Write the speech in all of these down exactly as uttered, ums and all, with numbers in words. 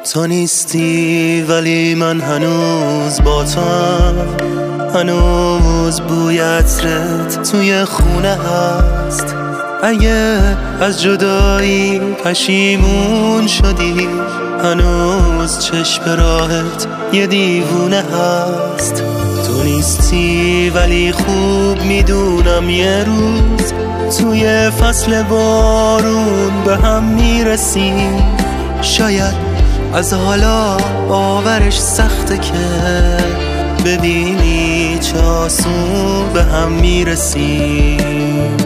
تو نیستی ولی من هنوز با تو هم، هنوز بوی عطرت توی خونه هست. اگه از جدایی پشیمون شدی، هنوز چشم راهت یه دیوونه هست. تو نیستی ولی خوب میدونم یه روز توی فصل بارون به هم میرسیم. شاید از حالا باورش سخته که ببینی چه آسون به هم میرسیم.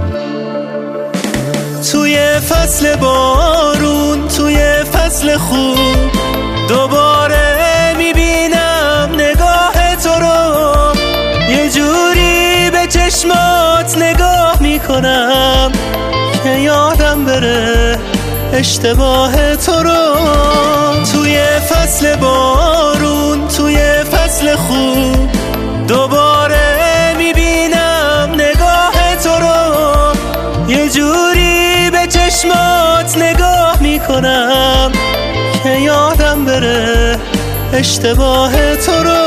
توی فصل بارون، توی فصل خوب، دوباره میبینم نگاه تو رو. یه جوری به چشمات نگاه میکنم که یادم بره اشتباه تو رو. توی فصل بارون، توی فصل خوب، دوباره میبینم نگاه تو رو. یه جوری به چشمات نگاه میکنم که یادم بره اشتباه تو رو.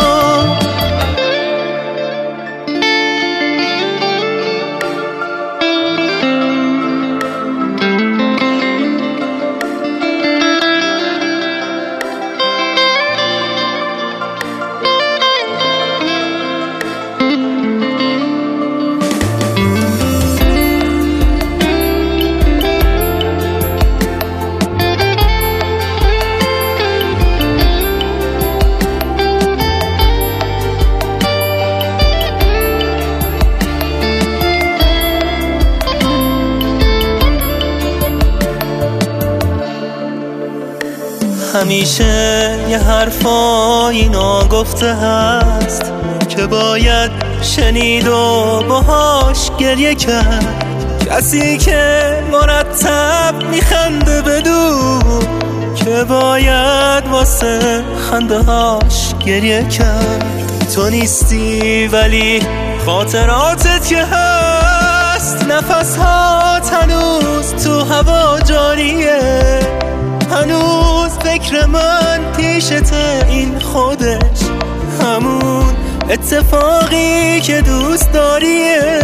همیشه یه حرفایی ناگفته هست که باید شنید و باهاش گریه کرد. کسی که مرتب میخنده بدون که باید واسه خنده هاش گریه کرد. تو نیستی ولی خاطراتت که هست، نفس هات هنوز تو هوا جاریه. هنوز فکر من پیشته، این خودش همون اتفاقی که دوست داریه.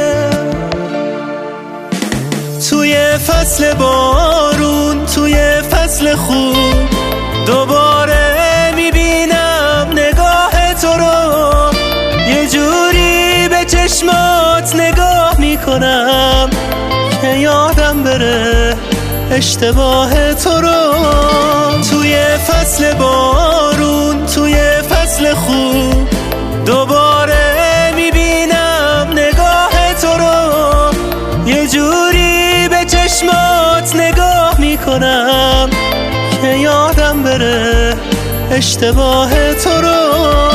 توی فصل بارون، توی فصل خوب، دوباره میبینم نگاه تو رو. یه جوری به چشمات نگاه میکنم که یادم بره اشتباه تو رو. توی فصل بارون، توی فصل خوب، دوباره میبینم نگاه تو رو. یه جوری به چشمات نگاه میکنم که یادم بره اشتباه تو رو.